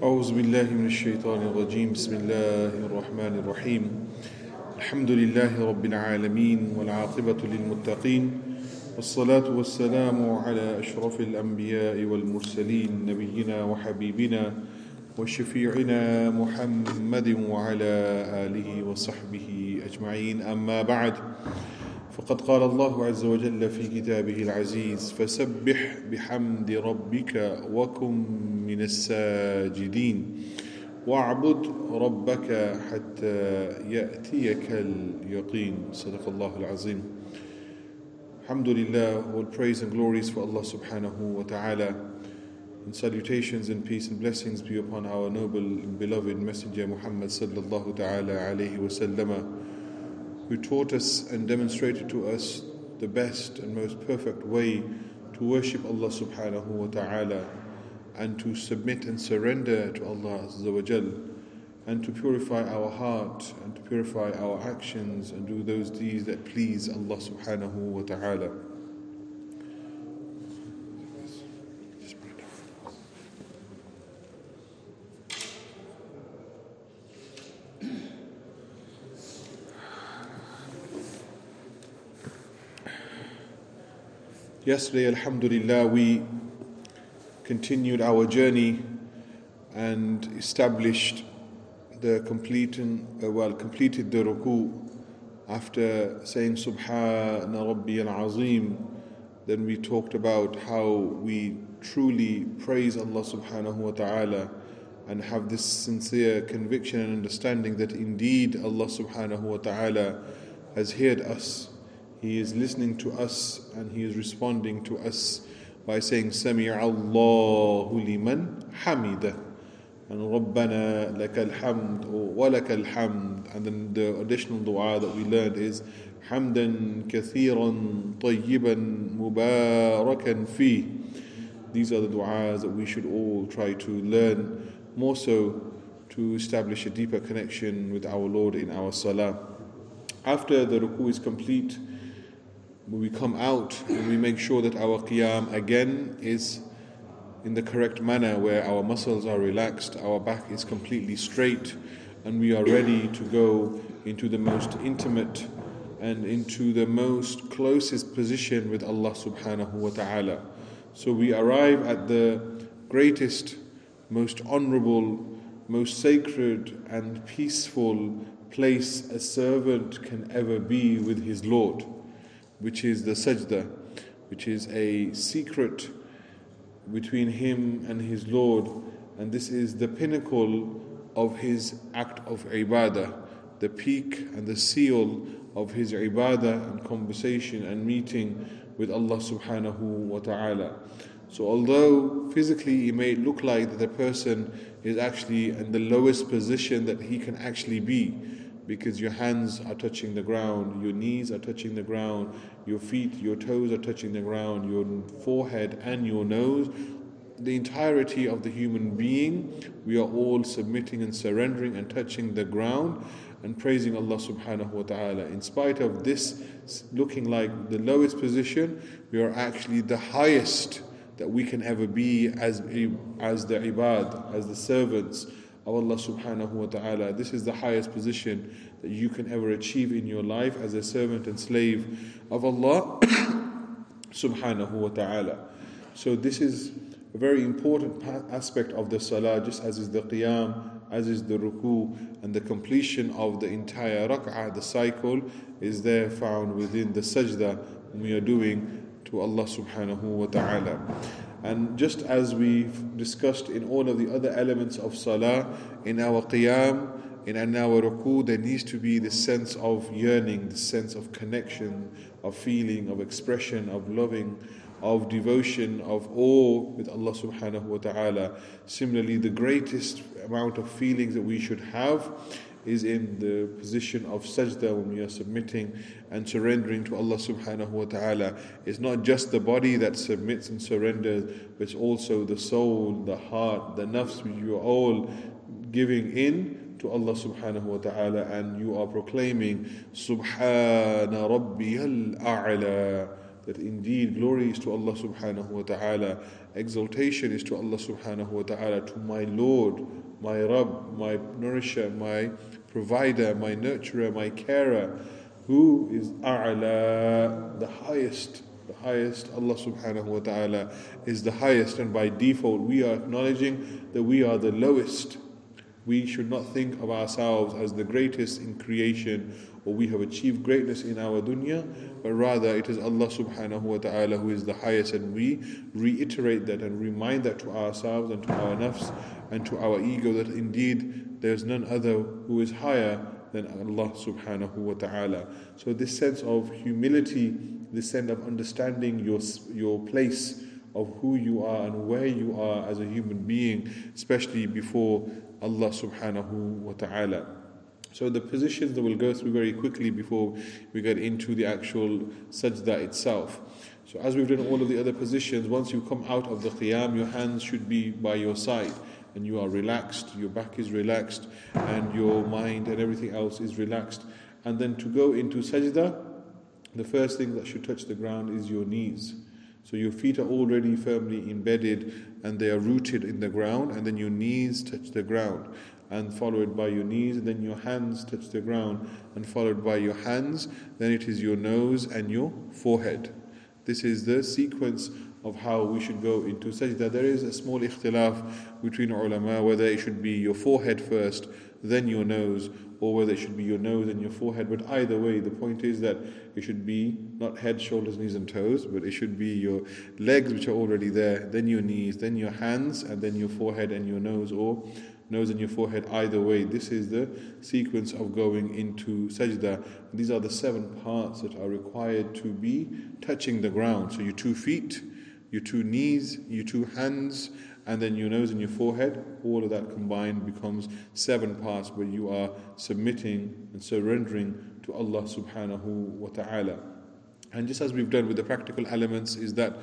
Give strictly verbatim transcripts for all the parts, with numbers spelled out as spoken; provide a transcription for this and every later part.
أعوذ بالله من الشيطان الرجيم بسم الله الرحمن الرحيم الحمد لله رب العالمين والعاقبة للمتقين والصلاة والسلام على أشرف الأنبياء والمرسلين نبينا وحبيبنا وشفيعنا محمد وعلى آله وصحبه أجمعين أما بعد فقد قال الله عز وجل في كتابه العزيز فسبح بحمد ربك وكن من الساجدين واعبد ربك حتى يأتيك اليقين صدق الله العظيم. Alhamdulillah, all praise and glories for Allah subhanahu wa ta'ala, and salutations and peace and blessings be upon our noble and beloved messenger Muhammad sallallahu ta'ala alayhi wa sallama, who taught us and demonstrated to us the best and most perfect way to worship Allah subhanahu wa ta'ala and to submit and surrender to Allah azza wa jal, and to purify our heart and to purify our actions and do those deeds that please Allah subhanahu wa ta'ala. Yesterday, alhamdulillah, we continued our journey and established the completing, uh, well, completed the ruku after saying Subhana Rabbi al-Azim. Then we talked about how we truly praise Allah subhanahu wa ta'ala and have this sincere conviction and understanding that indeed Allah subhanahu wa ta'ala has heard us. He is listening to us and He is responding to us by saying Sami'a Allahu liman hamida, and Rabbana lakal hamd wa lakal hamd. And then the additional dua that we learned is Hamdan kathiran tayyiban mubarakan fi. These are the du'as that we should all try to learn more so to establish a deeper connection with our Lord in our salah. After the ruku is complete, we come out and we make sure that our qiyam again is in the correct manner, where our muscles are relaxed, our back is completely straight, and we are ready to go into the most intimate and into the most closest position with Allah subhanahu wa ta'ala. So we arrive at the greatest, most honorable, most sacred and peaceful place a servant can ever be with his Lord, which is the sajda, which is a secret between him and his Lord, and this is the pinnacle of his act of ibadah, the peak and the seal of his ibadah and conversation and meeting with Allah subhanahu wa ta'ala. So although physically it may look like that the person is actually in the lowest position that he can actually be, because your hands are touching the ground, your knees are touching the ground, your feet, your toes are touching the ground, your forehead and your nose, the entirety of the human being, we are all submitting and surrendering and touching the ground and praising Allah subhanahu wa ta'ala. In spite of this looking like the lowest position, we are actually the highest that we can ever be as, as the ibad, as the servants of Allah subhanahu wa ta'ala. This is the highest position that you can ever achieve in your life as a servant and slave of Allah subhanahu wa ta'ala. So this is a very important aspect of the salah, just as is the qiyam, as is the ruku, and the completion of the entire rak'ah, the cycle, is there found within the sajda we are doing to Allah subhanahu wa ta'ala. And just as we've discussed in all of the other elements of salah, in our qiyam, in our ruku, there needs to be this sense of yearning, this sense of connection, of feeling, of expression, of loving, of devotion, of awe with Allah subhanahu wa ta'ala. Similarly, the greatest amount of feelings that we should have is in the position of sajda, when we are submitting and surrendering to Allah subhanahu wa ta'ala. It's not just the body that submits and surrenders, but it's also the soul, the heart, the nafs, which you are all giving in to Allah subhanahu wa ta'ala, and you are proclaiming Subhana Rabbiyal A'la, that indeed glory is to Allah subhanahu wa ta'ala, exaltation is to Allah subhanahu wa ta'ala, to my Lord, my Rabb, my nourisher, my provider, my nurturer, my carer, who is A'la, the highest, the highest. Allah subhanahu wa ta'ala is the highest, and by default we are acknowledging that we are the lowest. We should not think of ourselves as the greatest in creation, or we have achieved greatness in our dunya, but rather it is Allah subhanahu wa ta'ala who is the highest, and we reiterate that and remind that to ourselves and to our nafs and to our ego that indeed there is none other who is higher than Allah subhanahu wa ta'ala. So this sense of humility, this sense of understanding your, your place of who you are and where you are as a human being, especially before Allah subhanahu wa ta'ala. So the positions that we'll go through very quickly before we get into the actual sajda itself. So as we've done all of the other positions, once you come out of the qiyam, your hands should be by your side and you are relaxed, your back is relaxed and your mind and everything else is relaxed. And then to go into sajda, the first thing that should touch the ground is your knees. So your feet are already firmly embedded and they are rooted in the ground, and then your knees touch the ground, and followed by your knees, and then your hands touch the ground, and followed by your hands, then it is your nose and your forehead. This is the sequence of how we should go into sajda. There is a small ikhtilaf between ulama whether it should be your forehead first, then your nose, or whether it should be your nose and your forehead. But either way, the point is that it should be not head, shoulders, knees and toes, but it should be your legs which are already there, then your knees, then your hands, and then your forehead and your nose, or nose and your forehead. Either way, this is the sequence of going into sajda. These are the seven parts that are required to be touching the ground. So your two feet, your two knees, your two hands, and then your nose and your forehead, all of that combined becomes seven parts where you are submitting and surrendering to Allah subhanahu wa ta'ala. And just as we've done with the practical elements, is that,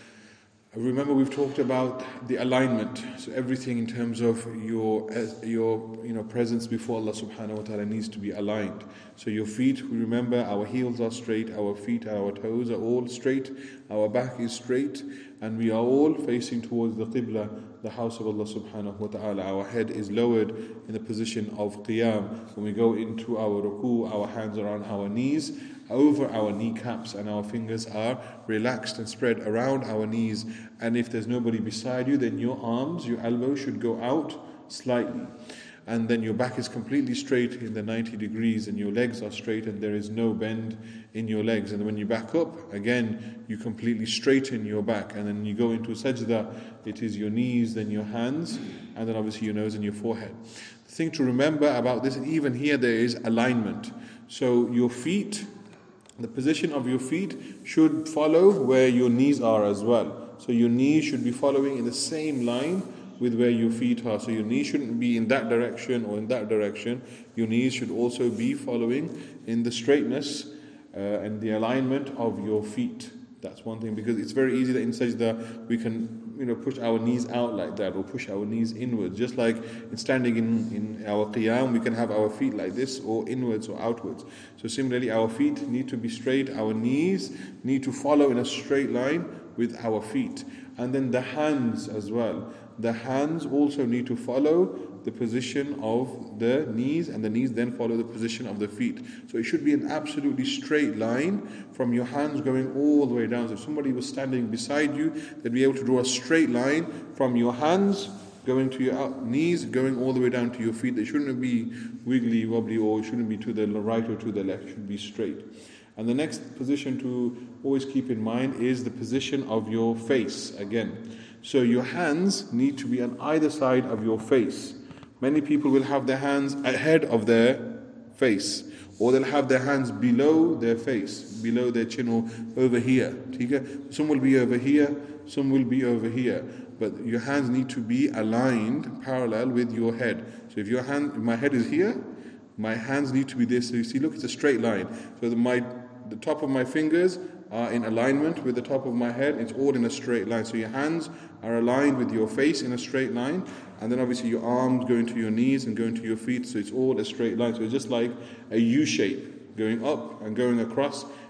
remember we've talked about the alignment. So everything in terms of your your you know presence before Allah subhanahu wa ta'ala needs to be aligned. So your feet, we remember our heels are straight, our feet and our toes are all straight, our back is straight, and we are all facing towards the Qibla, the house of Allah subhanahu wa ta'ala. Our head is lowered in the position of qiyam. When we go into our ruku, our hands are on our knees, over our kneecaps, and our fingers are relaxed and spread around our knees. And if there's nobody beside you, then your arms, your elbows should go out slightly. And then your back is completely straight in the ninety degrees, and your legs are straight and there is no bend in your legs. And when you back up, again, you completely straighten your back. And then you go into sajda, it is your knees, then your hands, and then obviously your nose and your forehead. The thing to remember about this, and even here there is alignment. So your feet, the position of your feet should follow where your knees are as well. So your knees should be following in the same line with where your feet are. So your knees shouldn't be in that direction or in that direction. Your knees should also be following in the straightness uh, and the alignment of your feet. That's one thing, because it's very easy that in sajda we can, you know, push our knees out like that, or push our knees inwards. Just like in standing in, in our qiyam, we can have our feet like this, or inwards or outwards. So similarly, our feet need to be straight, our knees need to follow in a straight line with our feet. And then the hands as well. The hands also need to follow the position of the knees, and the knees then follow the position of the feet. So it should be an absolutely straight line from your hands going all the way down. So if somebody was standing beside you, they'd be able to draw a straight line from your hands going to your knees, going all the way down to your feet. They shouldn't be wiggly, wobbly, or it shouldn't be to the right or to the left. It should be straight. And the next position to always keep in mind is the position of your face again. So your hands need to be on either side of your face. Many people will have their hands ahead of their face, or they'll have their hands below their face, below their chin, or over here. Some will be over here, some will be over here. But your hands need to be aligned parallel with your head. So if your hand, if my head is here, my hands need to be this. So you see, look, it's a straight line. So the, my, the top of my fingers are in alignment with the top of my head. It's all in a straight line. So your hands are aligned with your face in a straight line, and then obviously your arms go into your knees and go into your feet, so it's all a straight line. So it's just like a U shape, going up and going across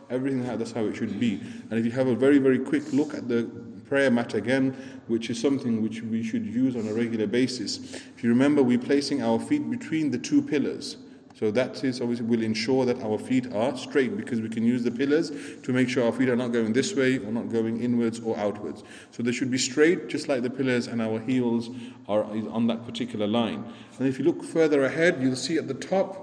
everything, that's how it should be. And if you have a very, very quick look at the prayer mat again, which is something which we should use on a regular basis. If you remember, we're placing our feet between the two pillars. So that is obviously will ensure that our feet are straight, because we can use the pillars to make sure our feet are not going this way or not going inwards or outwards. So they should be straight, just like the pillars, and our heels are on that particular line. And if you look further ahead, you'll see at the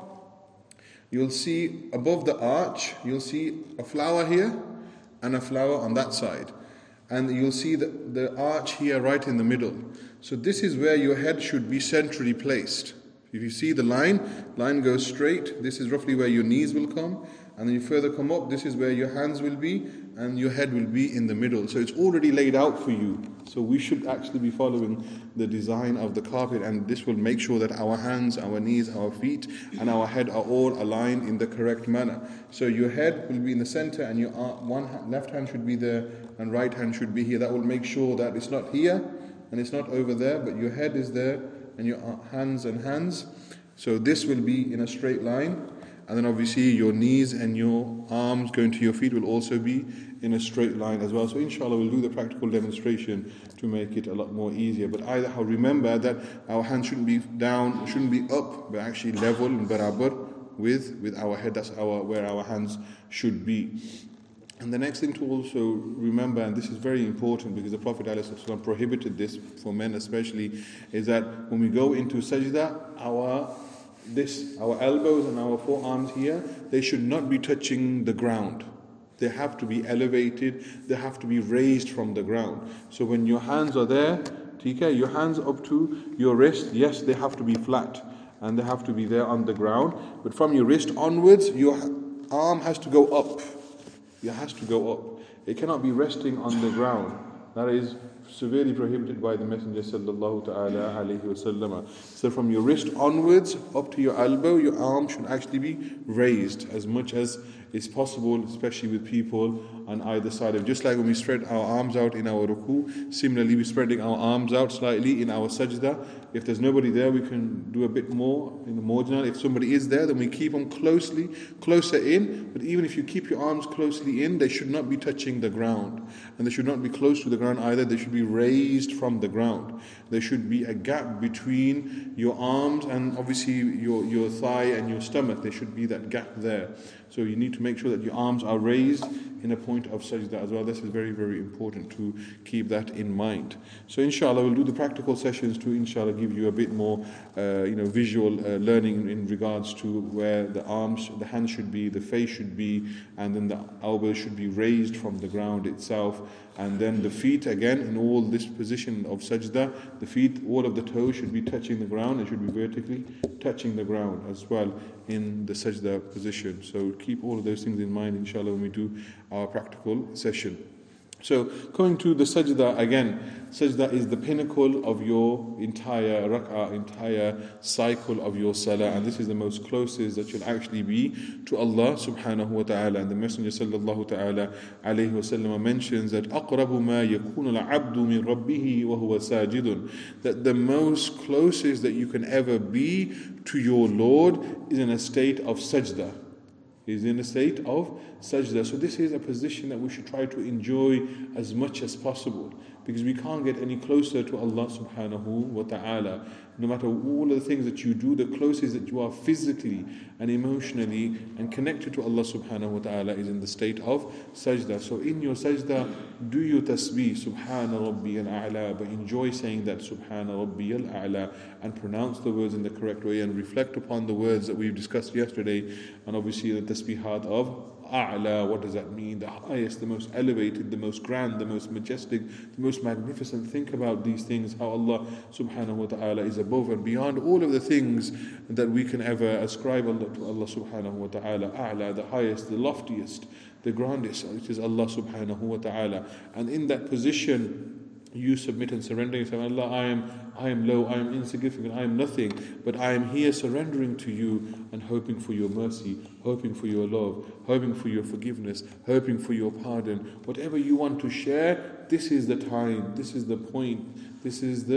top, you'll see above the arch, you'll see a flower here and a flower on that side. And you'll see the, the arch here right in the middle. So this is where your head should be centrally placed. If you see the line, line goes straight. This is roughly where your knees will come. And then you further come up, this is where your hands will be, and your head will be in the middle. So it's already laid out for you. So we should actually be following the design of the carpet, and this will make sure that our hands, our knees, our feet, and our head are all aligned in the correct manner. So your head will be in the center, and your one hand, left hand should be there, and right hand should be here. That will make sure that it's not here, and it's not over there, but your head is there, and your hands and hands. So this will be in a straight line. And then obviously your knees and your arms going to your feet will also be in a straight line as well. So inshallah we'll do the practical demonstration to make it a lot more easier. But either how remember that our hands shouldn't be down, shouldn't be up, but actually level and barabar with, with our head. That's our where our hands should be. And the next thing to also remember, and this is very important because the Prophet ﷺ prohibited this for men especially, is that when we go into sajda, our this our elbows and our forearms here, they should not be touching the ground. They have to be elevated, they have to be raised from the ground. So when your hands are there, T K, your hands up to your wrist, yes, they have to be flat and they have to be there on the ground. But from your wrist onwards, your arm has to go up. It has to go up. It cannot be resting on the ground. That is severely prohibited by the Messenger sallallahu ta'ala alayhi wa sallam. So from your wrist onwards up to your elbow, your arm should actually be raised as much as is possible, especially with people on either side of. Just like when we spread our arms out in our ruku, similarly we're spreading our arms out slightly in our sajda. If there's nobody there, we can do a bit more in the marginal. If somebody is there, then we keep them closely, closer in. But even if you keep your arms closely in, they should not be touching the ground. And they should not be close to the ground either. They should be raised from the ground. There should be a gap between your arms and obviously your, your thigh and your stomach. There should be that gap there. So you need to make sure that your arms are raised in a point of sajda as well. This is very, very important to keep that in mind. So inshallah, we'll do the practical sessions to inshallah give you a bit more uh, you know, visual uh, learning in, in regards to where the arms, the hands should be, the face should be, and then the elbows should be raised from the ground itself. And then the feet, again, in all this position of sajda, the feet, all of the toes should be touching the ground. It should be vertically touching the ground as well in the sajda position. So keep all of those things in mind, inshallah, when we do our practical session. So coming to the sajda again, sajda is the pinnacle of your entire rak'ah, entire cycle of your salah, and this is the most closest that you'll actually be to Allah subhanahu wa ta'ala. And the Messenger sallallahu ta'ala alayhi wa sallam mentions that أَقْرَبُ مَا يَكُونُ الْعَبْدُ مِنْ رَبِّهِ وَهُوَ سَاجِدٌ, that the most closest that you can ever be to your Lord is in a state of sajda. Is in a state of sajda. So this is a position that we should try to enjoy as much as possible, because we can't get any closer to Allah subhanahu wa ta'ala. No matter all of the things that you do, the closest that you are physically and emotionally and connected to Allah subhanahu wa ta'ala is in the state of sajda. So in your sajda, do your tasbih, subhana rabbi al-a'la, but enjoy saying that subhana rabbi al-a'la, and pronounce the words in the correct way and reflect upon the words that we've discussed yesterday, and obviously the tasbihat of A'la. What does that mean? The highest, the most elevated, the most grand, the most majestic, the most magnificent. Think about these things, how Allah subhanahu wa ta'ala is above and beyond all of the things that we can ever ascribe Allah to Allah subhanahu wa ta'ala. A'la, the highest, the loftiest, the grandest, it is Allah subhanahu wa ta'ala. And in that position, you submit and surrender yourself. Allah, I am, I am low, I am insignificant, I am nothing, but I am here surrendering to you and hoping for your mercy, hoping for your love, hoping for your forgiveness, hoping for your pardon. Whatever you want to share, this is the time, this is the point, this is the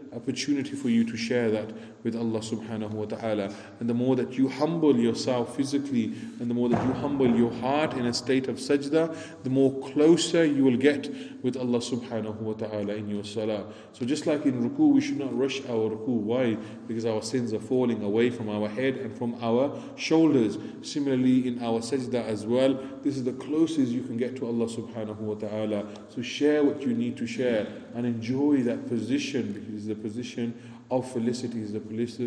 opportunity for you to share that with Allah subhanahu wa ta'ala. And the more that you humble yourself physically, and the more that you humble your heart in a state of sajda, the more closer you will get with Allah subhanahu wa ta'ala in your salah. So just like in ruku, we should not rush our ruku. Why? Because our sins are falling away from our head and from our shoulders. Similarly in our sajda as well, this is the closest you can get to Allah subhanahu wa ta'ala. So share what you need to share and enjoy that position, because it's the position of felicity, is the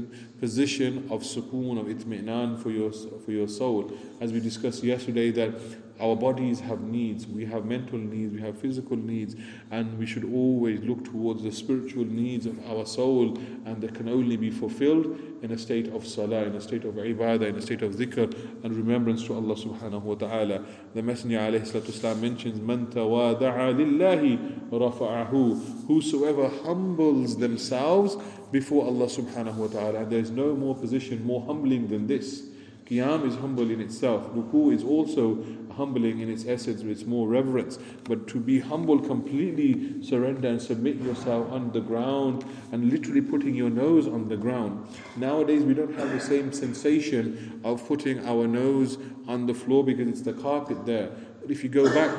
position of sukoon, of itmi'nan for your, for your soul. As we discussed yesterday, that our bodies have needs, we have mental needs, we have physical needs, and we should always look towards the spiritual needs of our soul, and that can only be fulfilled in a state of salah, in a state of ibadah, in a state of dhikr and remembrance to Allah subhanahu wa ta'ala. The Messenger alayhi salatu wasalam mentions, Man tawada'a lillahi rafa'ahu, whosoever humbles themselves before Allah subhanahu wa ta'ala. And there is no more position more humbling than this. Qiyam is humble in itself. Ruku is also humbling in its essence, with its more reverence. But to be humble, completely surrender and submit yourself on the ground and literally putting your nose on the ground. Nowadays we don't have the same sensation of putting our nose on the floor because it's the carpet there. But if you go back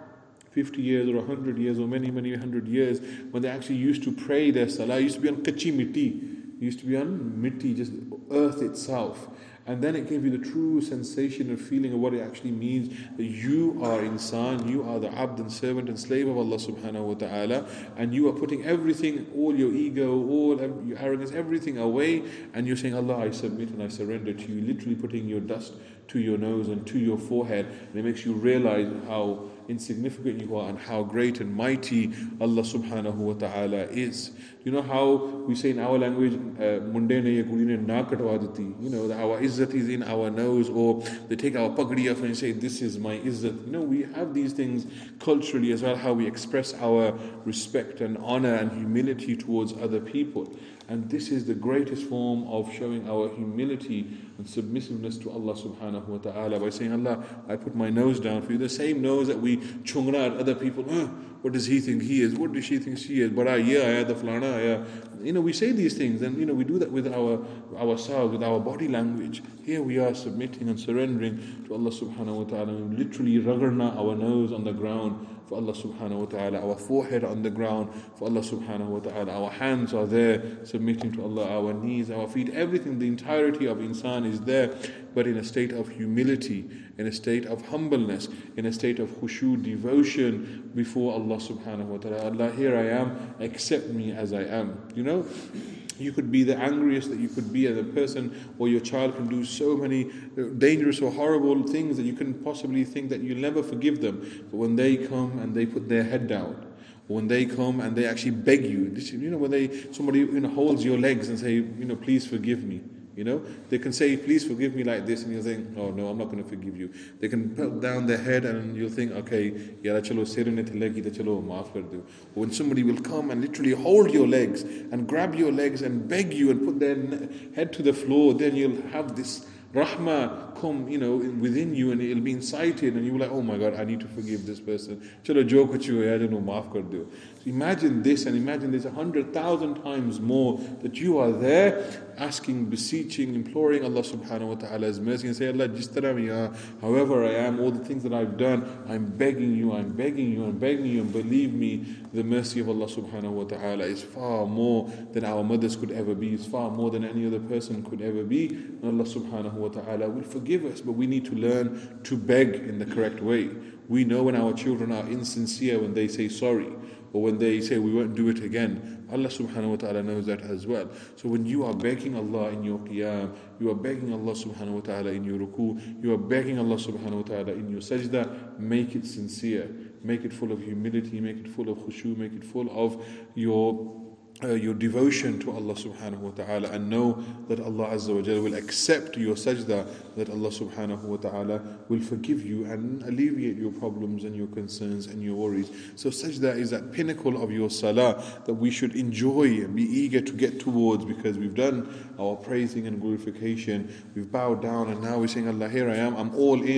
fifty years or one hundred years or many, many hundred years, when they actually used to pray their salah, it used to be on kachi mitti. It used to be on mitti, just earth itself. And then it gave you the true sensation and feeling of what it actually means, that you are insan, you are the abd and servant and slave of Allah subhanahu wa ta'ala, and you are putting everything, all your ego, all your arrogance, everything away, and you're saying, Allah, I submit and I surrender to you, literally putting your dust to your nose and to your forehead. And it makes you realize how insignificant you are and how great and mighty Allah subhanahu wa ta'ala is. You know how we say in our language, munde ne ye kudi ne na katwa deti, you know, that our izzat is in our nose, or they take our pagdi off and say, this is my izzat. You know, we have these things culturally as well, how we express our respect and honor and humility towards other people. And this is the greatest form of showing our humility and submissiveness to Allah subhanahu wa ta'ala, by saying, Allah, I put my nose down for you. The same nose that we chungra at other people. Oh, what does he think he is? What does she think she is? Bada ye aaya, the flana aaya. You know, we say these things, and you know, we do that with our ourselves, with our body language. Here we are submitting and surrendering to Allah subhanahu wa ta'ala. We literally ragarna our nose on the ground for Allah subhanahu wa ta'ala, our forehead on the ground for Allah subhanahu wa ta'ala, our hands are there submitting to Allah, our knees, our feet, everything, the entirety of insan is there, but in a state of humility, in a state of humbleness, in a state of khushu, devotion before Allah subhanahu wa ta'ala. Allah, here I am, accept me as I am. You know, you could be the angriest that you could be as a person, or your child can do so many dangerous or horrible things that you can possibly think that you'll never forgive them. But when they come and they put their head down, or when they come and they actually beg you, you know, when they somebody you know holds your legs and say, you know, please forgive me. You know, they can say, please forgive me like this, and you'll think, oh no, I'm not going to forgive you. They can put down their head and you'll think, okay, yara chalo sirne thalegi ta chalo maaf kar do. When somebody will come and literally hold your legs and grab your legs and beg you and put their head to the floor, then you'll have this rahmah come, you know, within you, and it'll be incited, and you'll be like, oh my God, I need to forgive this person. Chalo jo kuch hua hai, no maaf kar do. So imagine this, and imagine this a hundred thousand times more, that you are there asking, beseeching, imploring Allah subhanahu wa ta'ala's mercy, and say, Allah, jis tarah main ya, however I am, all the things that I've done, I'm begging you, I'm begging you, I'm begging you, and believe me, the mercy of Allah subhanahu wa ta'ala is far more than our mothers could ever be, it's far more than any other person could ever be, and Allah subhanahu wa ta'ala will forgive us. But we need to learn to beg in the correct way. We know when our children are insincere when they say sorry, or when they say we won't do it again. Allah subhanahu wa ta'ala knows that as well. So when you are begging Allah in your qiyam, you are begging Allah subhanahu wa ta'ala in your ruku, you are begging Allah subhanahu wa ta'ala in your sajda, make it sincere, make it full of humility, make it full of khushu, make it full of your Uh, your devotion to Allah subhanahu wa ta'ala, and know that Allah azza wa jalla will accept your sajda, that Allah subhanahu wa ta'ala will forgive you and alleviate your problems and your concerns and your worries. So sajda is that pinnacle of your salah that we should enjoy and be eager to get towards, because we've done our praising and glorification, we've bowed down, and now we're saying, Allah, here I am, I'm all in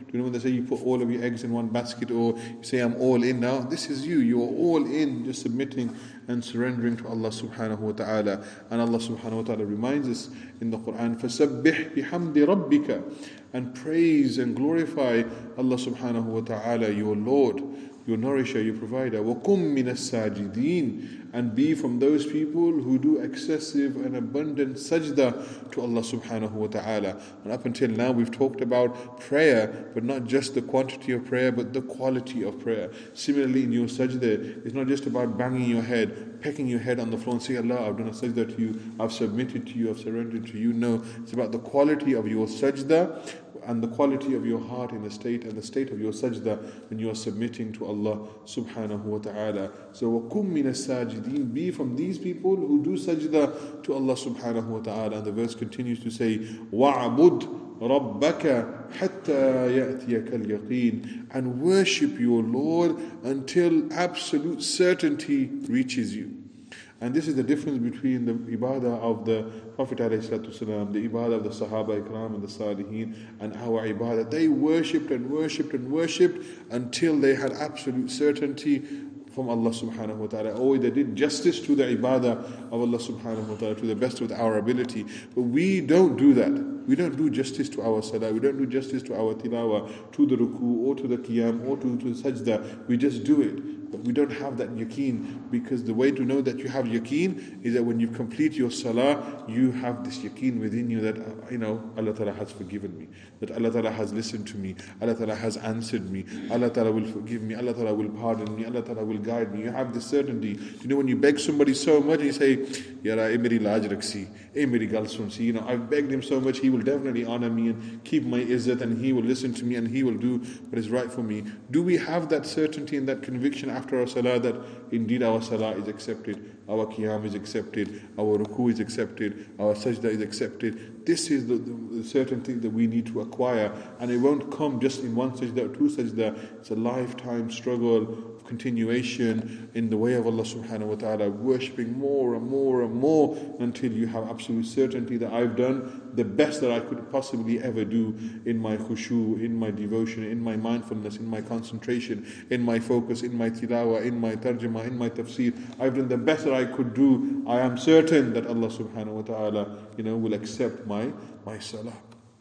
you know when they say you put all of your eggs in one basket, or you say I'm all in now? This is you. You are all in, just submitting and surrendering to Allah subhanahu wa ta'ala. And Allah subhanahu wa ta'ala reminds us in the Quran, فَسَبِّحْ بِحَمْدِ رَبِّكَ, and praise and glorify Allah subhanahu wa ta'ala, your Lord, your nourisher, your provider. وَقُمْ مِنَ السَّاجِدِينَ, and be from those people who do excessive and abundant sajda to Allah subhanahu wa ta'ala. And up until now we've talked about prayer, but not just the quantity of prayer, but the quality of prayer. Similarly, in your sajda, it's not just about banging your head, pecking your head on the floor and saying, Allah, I've done a sajda to you, I've submitted to you, I've surrendered to you. No, it's about the quality of your sajda and the quality of your heart in the state and the state of your sajda when you are submitting to Allah subhanahu wa ta'ala. So وَكُمْ مِنَ السَّاجِدِينَ, be from these people who do sajda to Allah subhanahu wa ta'ala. And the verse continues to say, وَعْبُدْ رَبَّكَ حَتَّى يَأْتِيَكَ الْيَقِينَ, and worship your Lord until absolute certainty reaches you. And this is the difference between the ibadah of the Prophet ﷺ, the ibadah of the Sahaba Ikram and the Salihin, and our ibadah. They worshipped and worshipped and worshipped until they had absolute certainty from Allah subhanahu wa ta'ala. Or they did justice to the ibadah of Allah subhanahu wa ta'ala to the best of our ability. But we don't do that. We don't do justice to our salah, we don't do justice to our tilawah, to the ruku, or to the qiyam, or to, to the sajda. We just do it. But we don't have that yaqeen, because the way to know that you have yaqeen is that when you complete your salah, you have this yaqeen within you that, uh, you know, Allah Ta'ala has forgiven me, that Allah Ta'ala has listened to me, Allah Ta'ala has answered me, Allah Ta'ala will forgive me, Allah Ta'ala will pardon me, Allah Ta'ala will guide me. You have this certainty. You know, when you beg somebody so much, you say, Yara, eh meri laaj raksi, eh meri gal sun si, you know, I've begged him so much, he will definitely honor me and keep my izzat, and he will listen to me, and he will do what is right for me. Do we have that certainty and that conviction after our salah that indeed our salah is accepted, our qiyam is accepted, our ruku is accepted, our sajda is accepted? This is the, the, the certainty that we need to acquire, and it won't come just in one sajda or two sajda. It's a lifetime struggle, continuation in the way of Allah subhanahu wa ta'ala, worshipping more and more and more until you have absolute certainty that I've done the best that I could possibly ever do in my khushu, in my devotion, in my mindfulness, in my concentration, in my focus, in my tilawah, in my tarjumah, in my tafsir. I've done the best that I could do. I am certain that Allah subhanahu wa ta'ala, you know, will accept my, my salah.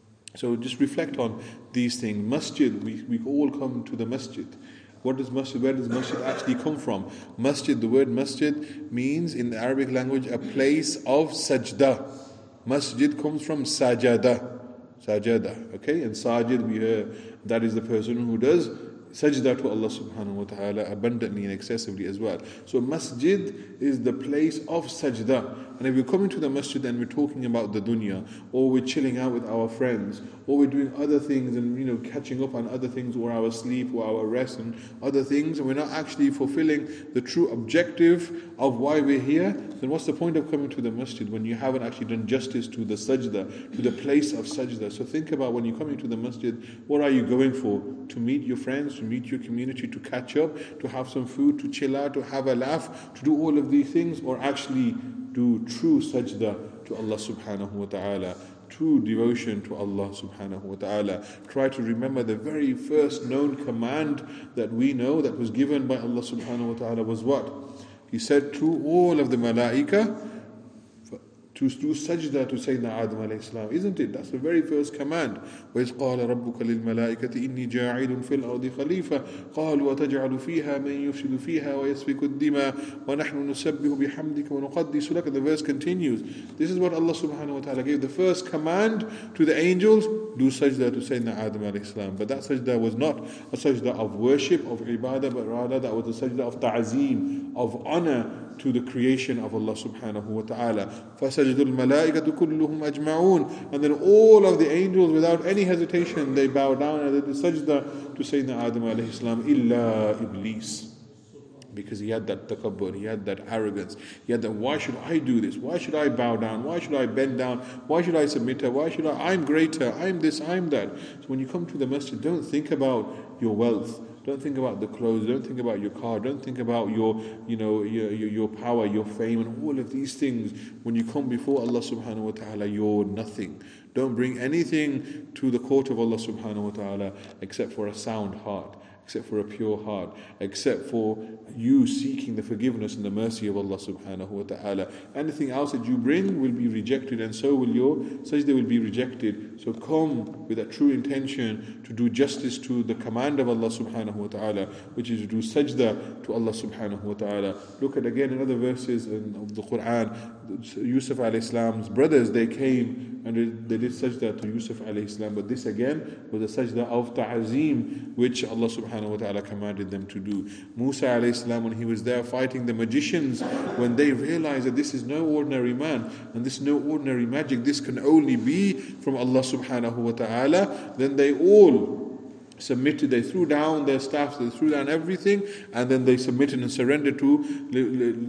So just reflect on these things. Masjid, we, we all come to the masjid. What does masjid, where does masjid actually come from? Masjid, the word masjid means in the Arabic language a place of sajda. Masjid comes from sajada. Sajada, okay? And sajid, we heard, that is the person who does sajda to Allah subhanahu wa ta'ala abundantly and excessively as well. So masjid is the place of sajda. And if we're coming to the masjid and we're talking about the dunya, or we're chilling out with our friends, or we're doing other things and, you know, catching up on other things, or our sleep or our rest and other things, and we're not actually fulfilling the true objective of why we're here, then what's the point of coming to the masjid when you haven't actually done justice to the sajda, to the place of sajda? So think about when you're coming to the masjid, what are you going for? To meet your friends, to meet your community, to catch up, to have some food, to chill out, to have a laugh, to do all of these things, or actually do true sajda to Allah subhanahu wa ta'ala, true devotion to Allah subhanahu wa ta'ala. Try to remember the very first known command that we know that was given by Allah subhanahu wa ta'ala was what? He said to all of the malaika to do sajda to Sayyidina Adam alayhi salam, isn't it? That's the very first command. وَإِذْ قَالَ رَبُّكَ لِلْمَلَائِكَةِ إِنِّي جَاعِلٌ فِي الْأَرْضِ خَلِيفَةً قَالُوا وَتَجْعَلُ فِيهَا مَن يُفْسِدُ فِيهَا وَيَسْفِكُ الدِّمَاءَ وَنَحْنُ نُسَبِّحُ بِحَمْدِكَ وَنُقَدِّسُ لَكَ. The verse continues. This is what Allah subhanahu wa ta'ala gave the first command to the angels: do sajda to Sayyidina Adam alayhi salam. But that sajda was not a sajda of worship, of ibadah, but rather that was a sajda of ta'zeem, of honor to the creation of Allah subhanahu wa ta'ala. فَسَجَدُ الْمَلَائِكَةُ كُلُّهُمْ أَجْمَعُونَ. And then all of the angels, without any hesitation, they bow down and they did sajda to Sayyidina Adam alayhi salam, illa Iblis. Because he had that takabbur, he had that arrogance, he had that, why should I do this? Why should I bow down? Why should I bend down? Why should I submit? Why should I? I'm greater, I'm this, I'm that. So when you come to the masjid, don't think about your wealth. Don't think about the clothes. Don't think about your car. Don't think about your, you know, your, your, your power, your fame, and all of these things. When you come before Allah subhanahu wa ta'ala, you're nothing. Don't bring anything to the court of Allah subhanahu wa ta'ala except for a sound heart, except for a pure heart, except for you seeking the forgiveness and the mercy of Allah subhanahu wa ta'ala. Anything else that you bring will be rejected, and so will your sajda will be rejected. So come with a true intention to do justice to the command of Allah subhanahu wa ta'ala, which is to do sajda to Allah subhanahu wa ta'ala. Look at again in other verses in, of the Quran, Yusuf alayhi salam's brothers, they came and they did sajda to Yusuf alayhi salam, but this again was a sajda of ta'azim, which Allah subhanahu wa ta'ala commanded them to do. Musa alayhi salam, when he was there fighting the magicians, when they realized that this is no ordinary man and this is no ordinary magic, this can only be from Allah subhanahu wa ta'ala, then they all submitted, they threw down their staffs, they threw down everything, and then they submitted and surrendered to the,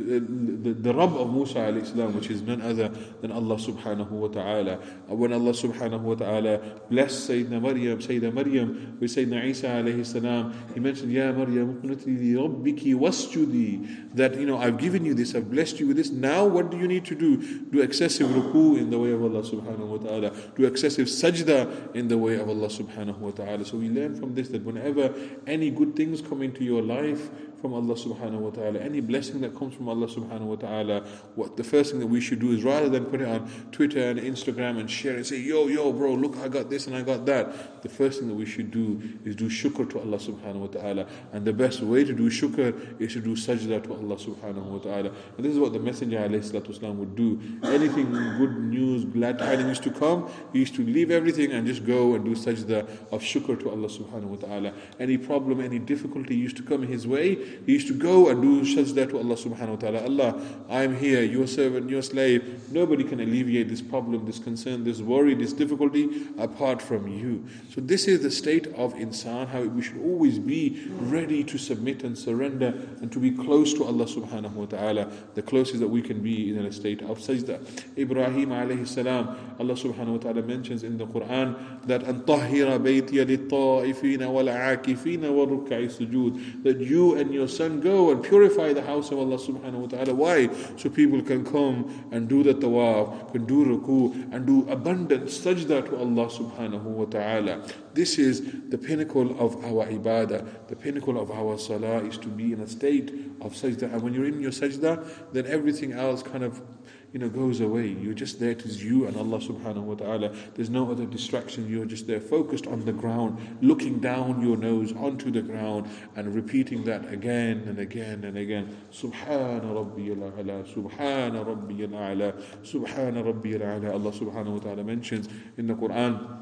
the, the Rabb of Musa alayhi salam, which is none other than Allah subhanahu wa ta'ala. When Allah subhanahu wa ta'ala blessed Sayyidina Maryam, Sayyidina Maryam with Sayyidina Isa alayhi salam, he mentioned, Ya Maryam, rabbiki wasjudi, that, you know, I've given you this, I've blessed you with this, now what do you need to do? Do excessive ruku in the way of Allah subhanahu wa ta'ala, do excessive sajda in the way of Allah subhanahu wa ta'ala. So we learn from this that whenever any good things come into your life from Allah subhanahu wa ta'ala, any blessing that comes from Allah subhanahu wa ta'ala, what the first thing that we should do is, rather than put it on Twitter and Instagram and share and say, yo, yo, bro, look, I got this and I got that. The first thing that we should do is do shukr to Allah subhanahu wa ta'ala. And the best way to do shukr is to do sajda to Allah subhanahu wa ta'ala. And this is what the Messenger alayhi salatu wasalam would do. Anything good news, glad tidings used to come, he used to leave everything and just go and do sajda of shukr to Allah subhanahu wa ta'ala. Any problem, any difficulty used to come his way, he used to go and do sajda to Allah subhanahu wa ta'ala. Allah, I am here, your servant, your slave. Nobody can alleviate this problem, this concern, this worry, this difficulty apart from you. So this is the state of insan, how we should always be ready to submit and surrender and to be close to Allah subhanahu wa ta'ala, the closest that we can be in a state of sajda. Ibrahim alayhi salam, Allah subhanahu wa ta'ala mentions in the Quran that أَن طَهِّرَ بَيْتِيَ لِلطَّائِفِينَ وَالْعَاكِفِينَ وَالرُّكَّعِ السُّجُودِ, that you and your son go and purify the house of Allah subhanahu wa ta'ala. Why? So people can come and do the tawaf, can do ruku, and do abundant sajda to Allah subhanahu wa ta'ala. This is the pinnacle of our ibadah. The pinnacle of our salah is to be in a state of sajda. And when you're in your sajda, then everything else kind of, you know, goes away. You're just there, it is you and Allah subhanahu wa ta'ala. There's no other distraction. You're just there focused on the ground, looking down your nose onto the ground and repeating that again and again and again. Subhana rabbiyal a'la, Subhana rabbiyal a'la, Subhana rabbiyal a'la. Allah subhanahu wa ta'ala mentions in the Quran,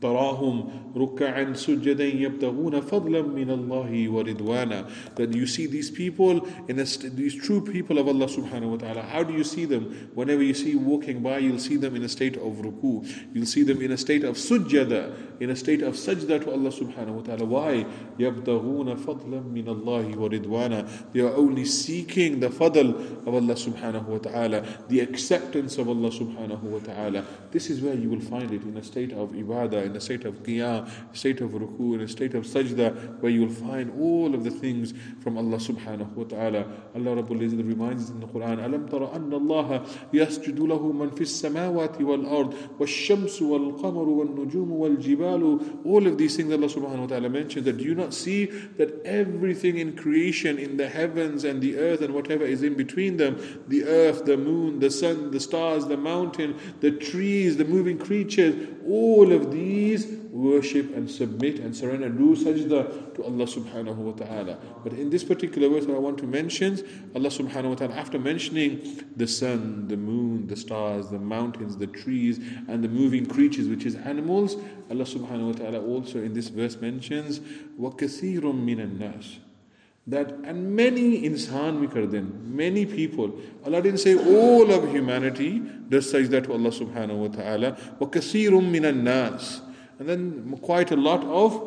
تراهم ركعا سجدا يبتغون فضلا من الله ورضوانا, that you see these people, in a st- these true people of Allah subhanahu wa ta'ala. How do you see them? Whenever you see walking by, you'll see them in a state of ruku, you'll see them in a state of sujjada, in a state of sajda to Allah subhanahu wa ta'ala. Why? يبتغون فضلا من الله ورضوانا, they are only seeking the fadl of Allah subhanahu wa ta'ala, the acceptance of Allah subhanahu wa ta'ala. This is where you will find it, in a state of ibadah, in a state of qiyam, a state of ruku, in a state of sajda, where you will find all of the things from Allah subhanahu wa ta'ala. Allah Rabbul Izzat reminds us in the Quran, أَلَمْ تَرَ أَنَّ اللَّهَ يَسْجُدُ لَهُ مَنْ فِي السَّمَاوَاتِ وَالْأَرْضِ وَالشَّمْسُ وَالْقَمَرُ وَالنُّجُومُ وَالْجِبَالُ. All of these things Allah subhanahu wa ta'ala mentions, that do you not see that everything in creation, in the heavens and the earth and whatever is in between them, the earth, the moon, the sun, the stars, the mountain, the trees, the moving creatures, all of these worship and submit and surrender and do sajda to Allah subhanahu wa ta'ala. But in this particular verse I want to mention, Allah subhanahu wa ta'ala, after mentioning the sun, the moon, the stars, the mountains, the trees and the moving creatures, which is animals, Allah subhanahu wa ta'ala also in this verse mentions وَكَثِيرٌ مِّنَ النَّاسِ, that and many insan we kar din, many people. Allah didn't say all of humanity does sajda to Allah subhanahu wa ta'ala. وَكَثِيرٌ مِّنَ النَّاسِ, and then quite a lot of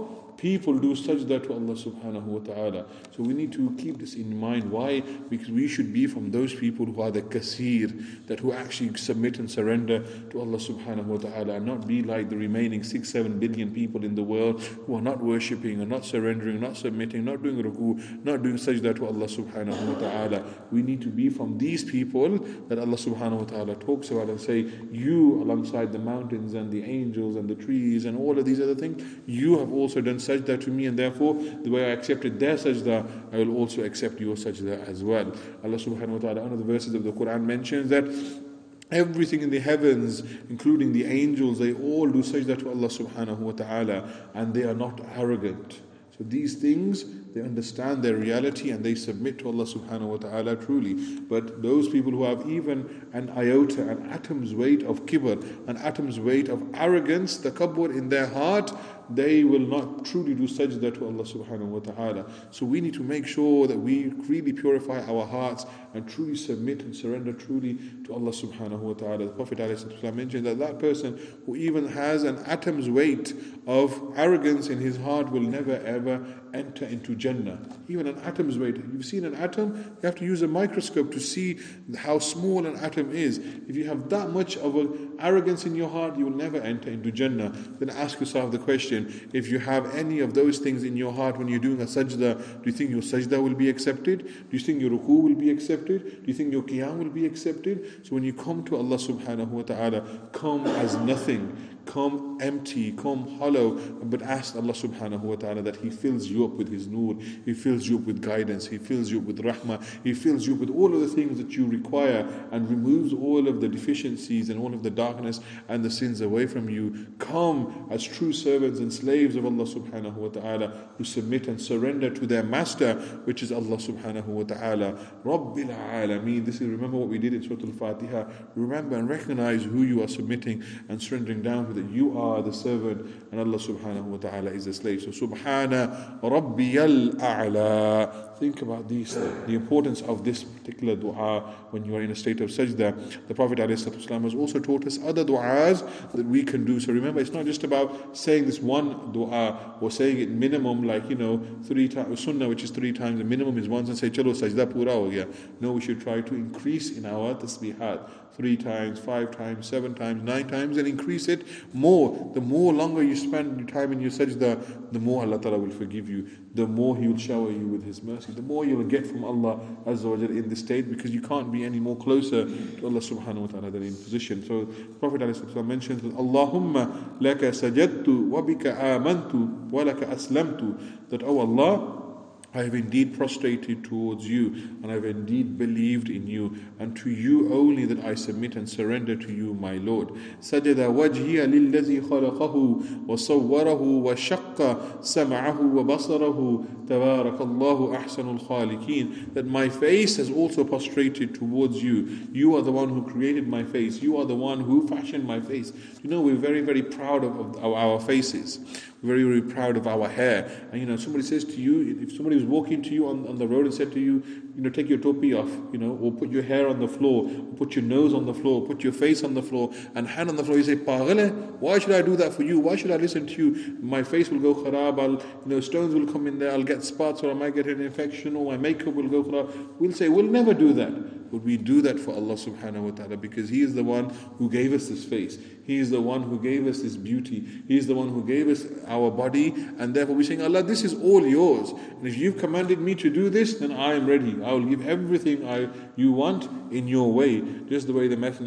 people do sajda to Allah subhanahu wa ta'ala. So we need to keep this in mind. Why? Because we should be from those people who are the kasir, that who actually submit and surrender to Allah subhanahu wa ta'ala, and not be like the remaining six, seven billion people in the world who are not worshipping and not surrendering, not submitting, not doing ruku, not doing sajda to Allah subhanahu wa ta'ala. We need to be from these people that Allah subhanahu wa ta'ala talks about and say, you alongside the mountains and the angels and the trees and all of these other things, you have also done sajda to me, and therefore the way I accepted their sajda, I will also accept your sajda as well. Allah subhanahu wa ta'ala, one of the verses of the Quran mentions that everything in the heavens, including the angels, they all do sajda to Allah subhanahu wa ta'ala, and they are not arrogant. So these things, they understand their reality and they submit to Allah subhanahu wa ta'ala truly. But those people who have even an iota, an atom's weight of kibr, an atom's weight of arrogance, takabbur in their heart, they will not truly do sajda to Allah subhanahu wa ta'ala. So we need to make sure that we really purify our hearts and truly submit and surrender truly to Allah subhanahu wa ta'ala. The Prophet ﷺ mentioned that that person who even has an atom's weight of arrogance in his heart will never ever enter into Jannah. Even an atom's weight. You've seen an atom, you have to use a microscope to see how small an atom is. If you have that much of an arrogance in your heart, you will never enter into Jannah. Then ask yourself the question, if you have any of those things in your heart when you're doing a sajda, do you think your sajda will be accepted? Do you think your ruku will be accepted? Do you think your qiyam will be accepted? So when you come to Allah subhanahu wa ta'ala, come as nothing, come empty, come hollow, but ask Allah subhanahu wa ta'ala that He fills you up with His nur, He fills you up with guidance, He fills you up with rahmah, He fills you up with all of the things that you require, and removes all of the deficiencies and all of the darkness and the sins away from you. Come as true servants and slaves of Allah subhanahu wa ta'ala, who submit and surrender to their master, which is Allah subhanahu wa ta'ala. Rabbil Alameen. This is, remember what we did in Surah Al-Fatiha. Remember and recognize who you are submitting and surrendering down to, that you are the servant and Allah subhanahu wa ta'ala is the slave. So Subhana Rabbiyal A'la. Think about these, the importance of this particular dua when you are in a state of sajda. The Prophet ﷺ has also taught us other du'as that we can do. So remember, it's not just about saying this one dua or saying it minimum, like, you know, three times, sunnah, which is three times, the minimum is once, and say, chalo sajda pura ho gaya. No, we should try to increase in our tasbihat. Three times, five times, seven times, nine times, and increase it more. The more longer you spend your time in your sajda, the more Allah Ta'ala will forgive you. The more He will shower you with His mercy. The more you will get from Allah Azza wa Jal in this state, because you can't be any more closer to Allah Subhanahu wa Ta'ala than in position. So the Prophet ﷺ mentions that Allahumma laka sajadtu wa bika amantu wa laka aslamtu. That, oh Allah, I have indeed prostrated towards you, and I have indeed believed in you, and to you only that I submit and surrender to you, my Lord. سجد وجهي للذي خلقه وصوره وشق سمعه وبصره تبارك الله أحسن الخالقين. That my face has also prostrated towards you. You are the one who created my face. You are the one who fashioned my face. You know, we're very, very proud of, of our, our faces. Very, very proud of our hair. And you know, somebody says to you, if somebody was walking to you on, on the road and said to you, you know, take your topi off, you know, or put your hair on the floor, or put your nose on the floor, put your face on the floor, and hand on the floor, you say, Paghale, why should I do that for you? Why should I listen to you? My face will go kharab, I'll, you know, stones will come in there, I'll get spots, or I might get an infection, or my makeup will go kharab. We'll say, we'll never do that. But we do that for Allah subhanahu wa ta'ala, because He is the one who gave us this face. He is the one who gave us this beauty. He is the one who gave us our body, and therefore we're saying, Allah, this is all yours. And if you've commanded me to do this, then I am ready. I will give everything I you want in your way. Just the way the Messenger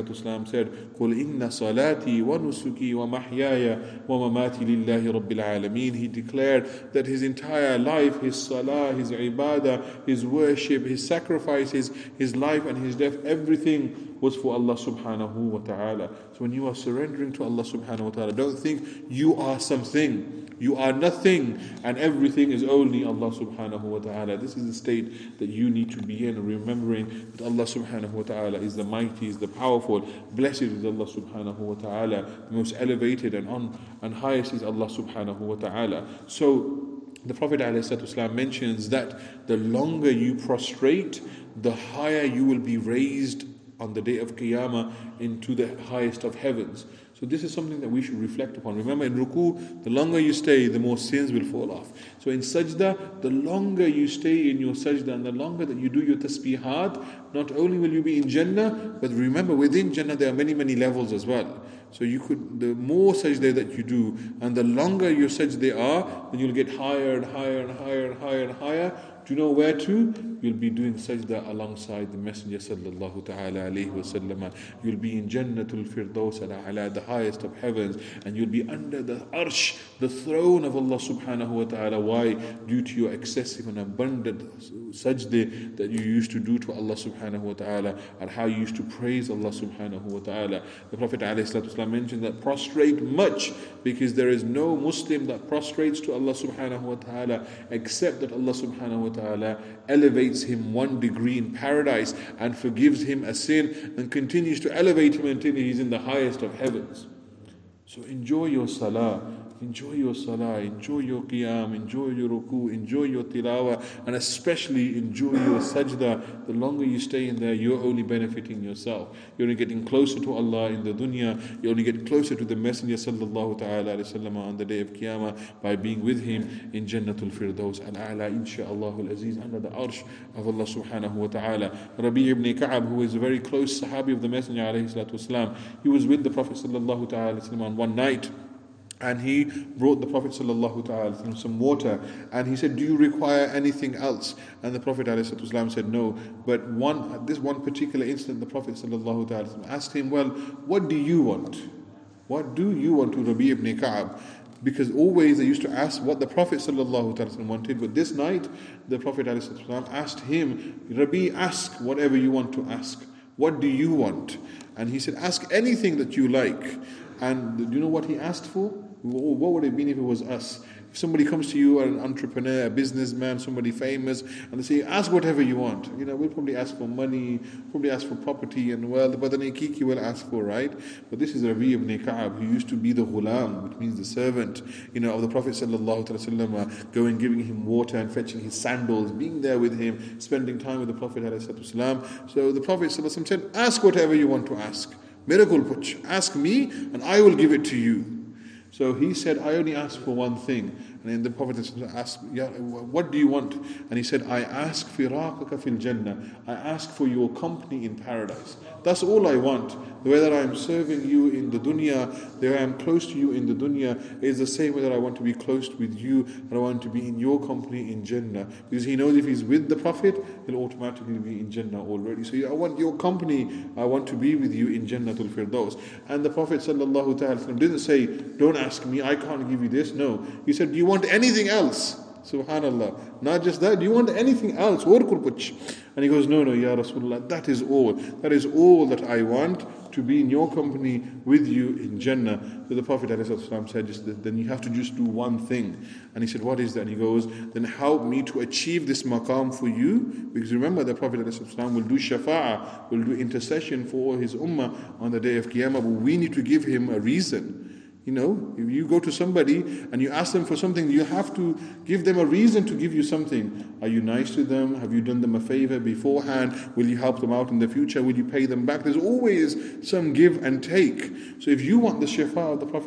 ﷺ said, قُلْ إِنَّ صَلَاتِي وَنُسُكِي وَمَحْيَايَ وَمَمَاتِي لِلَّهِ رَبِّ الْعَالَمِينَ. He declared that his entire life, his salah, his ibadah, his worship, his sacrifices, his life and his death, everything was for Allah subhanahu wa ta'ala. So when you are surrendering to Allah subhanahu wa ta'ala, don't think you are something. You are nothing, and everything is only Allah subhanahu wa ta'ala. This is the state that you need to be in, remembering that Allah subhanahu wa ta'ala is the mighty, is the powerful. Blessed is Allah subhanahu wa ta'ala. The most elevated and on and highest is Allah subhanahu wa ta'ala. So the Prophet ﷺ mentions that the longer you prostrate, the higher you will be raised on the day of Qiyamah into the highest of heavens. So this is something that we should reflect upon. Remember, in ruku, the longer you stay, the more sins will fall off. So in sajda, the longer you stay in your sajda and the longer that you do your tasbihat, not only will you be in Jannah, but remember, within Jannah there are many, many levels as well. So you could, the more sajda that you do, and the longer your sajda are, then you'll get higher and higher and higher and higher and higher. Do you know where to? You'll be doing sajda alongside the Messenger sallallahu ta'ala alayhi wa sallam. You'll be in Jannatul Firdaus ala, the highest of heavens, and you'll be under the arsh, the throne of Allah subhanahu wa ta'ala. Why? Due to your excessive and abundant sajda that you used to do to Allah subhanahu wa ta'ala, and how you used to praise Allah subhanahu wa ta'ala. The Prophet alayhi salatu wasalam mentioned that prostrate much, because there is no Muslim that prostrates to Allah subhanahu wa ta'ala except that Allah subhanahu wa ta'ala elevates him one degree in paradise and forgives him a sin and continues to elevate him until he's in the highest of heavens. So enjoy your salah, enjoy your salah, enjoy your qiyam, enjoy your ruku, enjoy your tilawah, and especially enjoy your sajda. The longer you stay in there, you're only benefiting yourself. You're only getting closer to Allah in the dunya. You only get closer to the Messenger sallallahu ta'ala alayhi wa sallam on the day of Qiyamah by being with him in Jannatul Firdaus al-A'la, insha'Allah al-Aziz, under the arsh of Allah subhanahu wa ta'ala. Rabi' ibn Ka'ab, who is a very close sahabi of the Messenger alayhi salatu wasalam, he was with the Prophet sallallahu ta'ala alayhi wa sallam on one night, and he brought the Prophet sallallahu ta'ala alayhi wa sallam some water, and he said, do you require anything else? And the Prophet alayhi salatu wasalam said no. But one, at this one particular instant, the Prophet sallallahu ta'ala alayhi wa sallam asked him, well, what do you want? What do you want to Rabi' ibn Ka'ab? Because always they used to ask what the Prophet sallallahu ta'ala alayhi wa sallam wanted, but this night the Prophet alayhi salatu wasalam asked him, Rabi', ask whatever you want to ask. What do you want? And he said, ask anything that you like. And do you know what he asked for? What would it have been if it was us? If somebody comes to you, an entrepreneur, a businessman, somebody famous, and they say, ask whatever you want. You know, we'll probably ask for money, probably ask for property and wealth, but then Ikiki will ask for, right? But this is Rabi' ibn Ka'ab, who used to be the ghulam, which means the servant, you know, of the Prophet sallallahu alaihi wasallam, going, giving him water and fetching his sandals, being there with him, spending time with the Prophet alayhi wasallam. So the Prophet sallallahu alaihi wasallam said, ask whatever you want to ask. Miracle puch, ask me and I will give it to you. So he said, I only ask for one thing. And then the Prophet asked, yeah, what do you want? And he said, I ask firaqaka fil jannah. I ask for your company in paradise. That's all I want. Whether I'm serving you in the dunya, whether I'm close to you in the dunya, is the same whether I want to be close with you or I want to be in your company in Jannah. Because he knows if he's with the Prophet, he'll automatically be in Jannah already. So I want your company, I want to be with you in Jannatul Firdaus. And the Prophet sallallahu ta'ala didn't say, don't ask me, I can't give you this. No. He said, do you want anything else? Subhanallah. Not just that, do you want anything else? And he goes, no, no, Ya Rasulullah, that is all. That is all that I want, to be in your company with you in Jannah. So the Prophet ﷺ said, just that, then you have to just do one thing. And he said, what is that? And he goes, then help me to achieve this maqam for you. Because remember, the Prophet ﷺ will do shafa'ah, will do intercession for his ummah on the day of Qiyamah. But we need to give him a reason. You know, if you go to somebody and you ask them for something, you have to give them a reason to give you something. Are you nice to them? Have you done them a favor beforehand? Will you help them out in the future? Will you pay them back? There's always some give and take. So if you want the shafa of the Prophet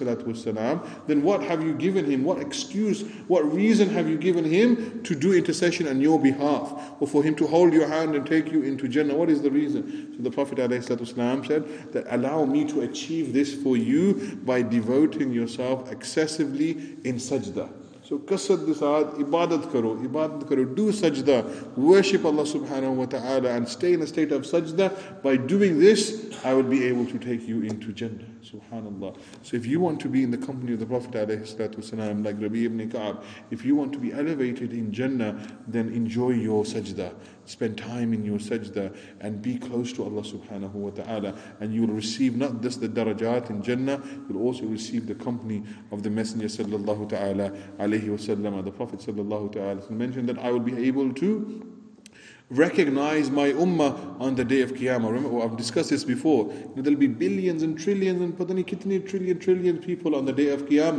ﷺ, then what have you given him? What excuse, what reason have you given him to do intercession on your behalf? Or for him to hold your hand and take you into Jannah? What is the reason? So the Prophet ﷺ said that allow me to achieve this for you by devoting yourself excessively in sajda. So kasad saad, ibadat karo, ibadat karo, do sajda, worship Allah subhanahu wa ta'ala and stay in a state of sajda. By doing this, I will be able to take you into Jannah. Subhanallah. So if you want to be in the company of the Prophet alayhi salatu wasalam, like Rabi' ibn Ka'ab, if you want to be elevated in Jannah, then enjoy your sajda. Spend time in your sajda and be close to Allah subhanahu wa ta'ala, and you will receive not just the darajat in Jannah, you'll also receive the company of the Messenger sallallahu ta'ala alayhi wa sallam. The Prophet sallallahu ta'ala mentioned that I will be able to recognize my ummah on the day of Qiyamah. Remember, I've discussed this before. There'll be billions and trillions and patani kitne trillion trillion people on the day of Qiyamah.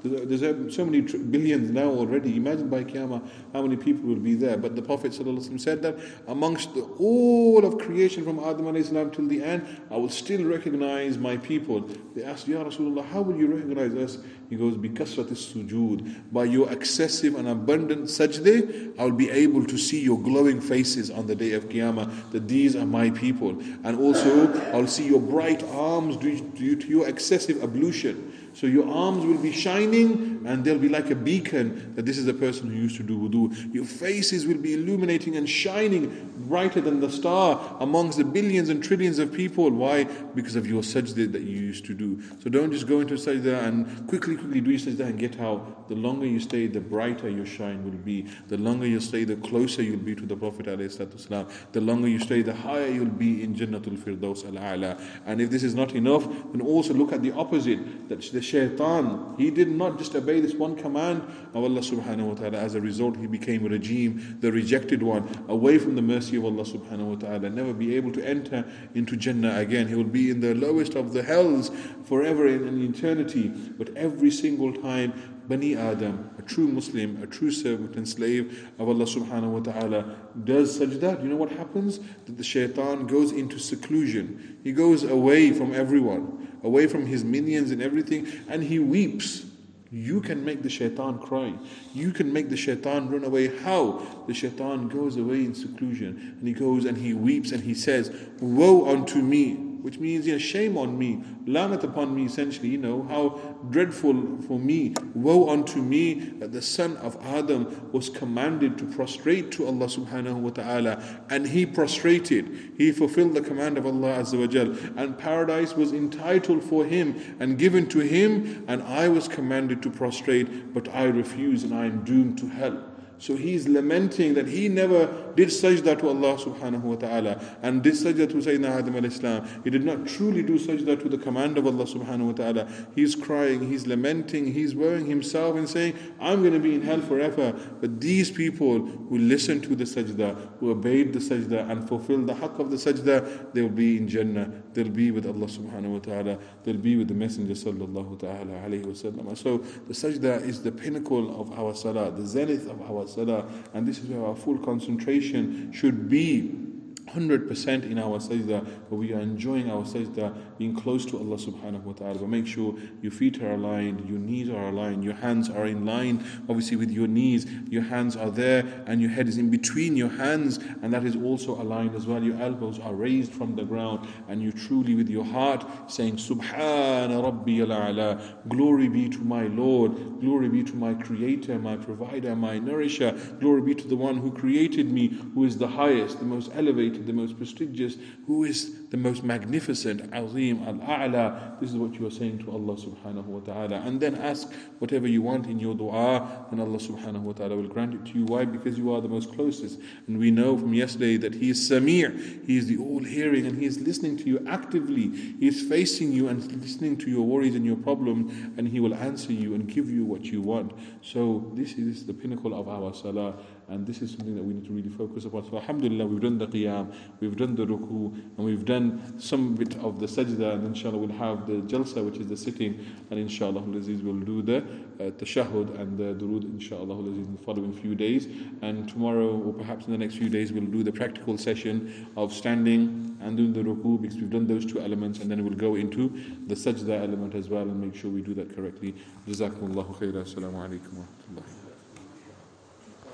There's, there's so many tr- billions now already. Imagine by Qiyamah how many people will be there. But the Prophet ﷺ said that amongst the, all of creation from Adam alayhi salam till the end, I will still recognize my people. They asked, Ya Rasulullah, how will you recognize us? He goes, Bikasrat sujood. By your excessive and abundant sajdah, I will be able to see your glowing faces on the day of Qiyamah, that these are my people. And also, I'll see your bright arms due, due to your excessive ablution. So your arms will be shining and they'll be like a beacon that this is the person who used to do wudu. Your faces will be illuminating and shining brighter than the star amongst the billions and trillions of people. Why? Because of your sajdah that you used to do. So don't just go into sajdah and quickly, quickly do your sajdah and get out. The longer you stay, the brighter your shine will be. The longer you stay, the closer you'll be to the Prophet ﷺ. The longer you stay, the higher you'll be in Jannatul Firdaus al-A'la. And if this is not enough, then also look at the opposite, that the shaitan, he did not just obey this one command of Allah subhanahu wa ta'ala. As a result, he became a regime, the rejected one, away from the mercy of Allah subhanahu wa ta'ala, never be able to enter into Jannah again. He will be in the lowest of the hells forever in, in eternity. But every single time Bani Adam, a true Muslim, a true servant and slave of Allah subhanahu wa ta'ala, does sajdah, you know what happens? That the shaitan goes into seclusion. He goes away from everyone, away from his minions and everything, and he weeps. You can make the shaitan cry. You can make the shaitan run away. How? The shaitan goes away in seclusion, and he goes and he weeps and he says, woe unto me. Which means, you know, shame on me, lanat upon me, essentially, you know, how dreadful for me, woe unto me that the son of Adam was commanded to prostrate to Allah subhanahu wa ta'ala, and he prostrated, he fulfilled the command of Allah azza wa jal, and paradise was entitled for him and given to him, and I was commanded to prostrate, but I refused and I am doomed to hell. So he's lamenting that he never did sajda to Allah subhanahu wa ta'ala and did sajda to Sayyidina Adam alayhi salam. He did not truly do sajda to the command of Allah subhanahu wa ta'ala. He's crying, he's lamenting, he's worrying himself and saying, I'm going to be in hell forever. But these people who listened to the sajda, who obeyed the sajda and fulfilled the haqq of the sajda, they'll be in Jannah. They'll be with Allah subhanahu wa ta'ala. They'll be with the Messenger sallallahu ta'ala alayhi wa sallam. So the sajda is the pinnacle of our salah, the zenith of our salah, and this is where our full concentration should be. one hundred percent in our sajda, but we are enjoying our sajda, being close to Allah subhanahu wa ta'ala. But make sure your feet are aligned, your knees are aligned, your hands are in line, obviously with your knees, your hands are there, and your head is in between your hands, and that is also aligned as well. Your elbows are raised from the ground, and you truly with your heart saying, Subhana Rabbi al-A'la, glory be to my Lord, glory be to my Creator, my Provider, my Nourisher, glory be to the one who created me, who is the highest, the most elevated, the most prestigious, who is the most magnificent, Azim al-A'la. This is what you are saying to Allah subhanahu wa ta'ala. And then ask whatever you want in your dua, and Allah subhanahu wa ta'ala will grant it to you. Why? Because you are the most closest. And we know from yesterday that He is Samir, He is the all-hearing, and He is listening to you actively. He is facing you and listening to your worries and your problems, and He will answer you and give you what you want. So this is the pinnacle of our salah. And this is something that we need to really focus upon. So alhamdulillah, we've done the qiyam, we've done the ruku, and we've done some bit of the sajda, and inshallah we'll have the jalsa, which is the sitting, and inshallah we'll do the uh, tashahud and the durood inshallah in the following few days. And tomorrow, or perhaps in the next few days, we'll do the practical session of standing and doing the ruku, because we've done those two elements, and then we'll go into the sajda element as well and make sure we do that correctly. Jazakumullahu khairan. Assalamu alaikum wa rahmatullah.